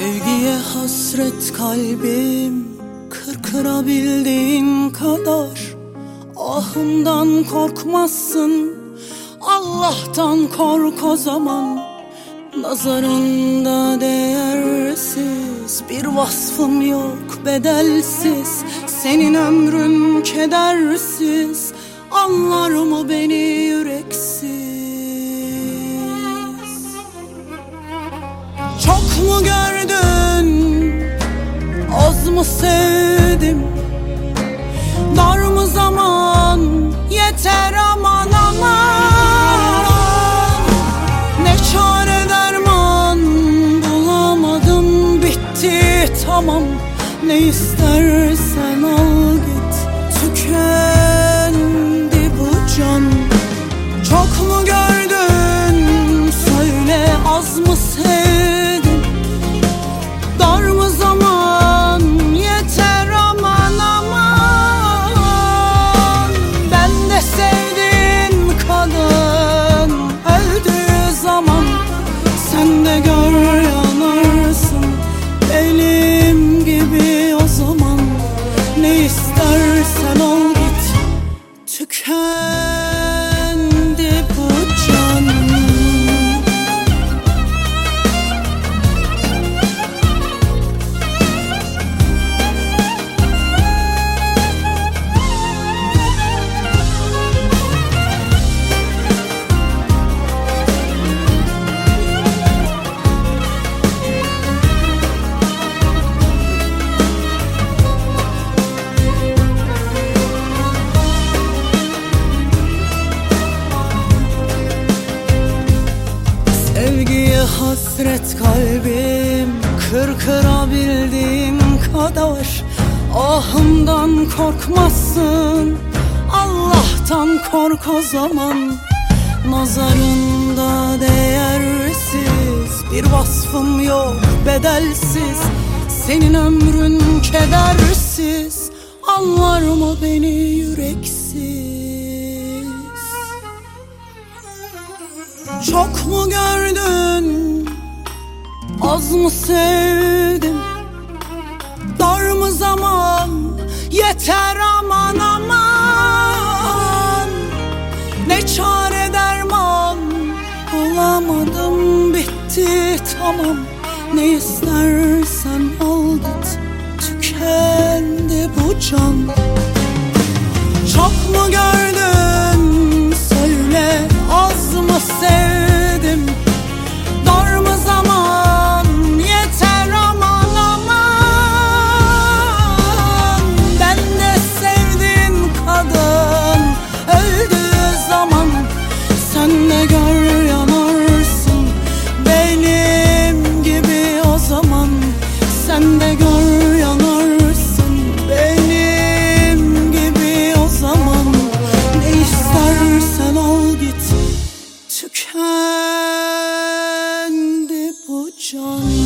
Sevgiye hasret kalbim, kırkırabildiğin kadar. Ahımdan korkmazsın, Allah'tan kork o zaman. Nazarında değersiz bir vasfım yok, bedelsiz. Senin ömrün kedersiz, anlar mı beni yüreksiz? Çok mu gördün, az mı sevdim? Dar mı zaman, yeter aman aman. Ne çare derman bulamadım, bitti tamam. Ne istersen al git, tükendi bu can. Çok mu gördün, söyle az mı sevdin? Dar mı zaman, yeter aman aman. Ben de sevdiğin kadın öldüğü zaman sen de gör yanarsın benim gibi o zaman. Ne istersen al git, tükendi bu can. Sevgiye hasret kalbim, kırkırabildiğin kadar. Ahımdan korkmazsın, Allah'tan kork o zaman. Nazarında değersiz bir vasfım yok, bedelsiz. Senin ömrün kedersiz, anlar mı beni yüreksiz? Çok mu gördün, az mı sevdim? Dar mı zaman, yeter aman aman. Ne çare derman bulamadım, bitti tamam. Ne istersen al git, tükendi bu can. Çok mu gördün, söyle az mı sevdim? Dar mı zaman, yeter aman aman. Ben de sevdiğin kadın öldüğü zaman sen de gör yanarsın benim gibi o zaman. Sen de gör yanarsın benim gibi o zaman. Ne istersen al git, tükendi bu can.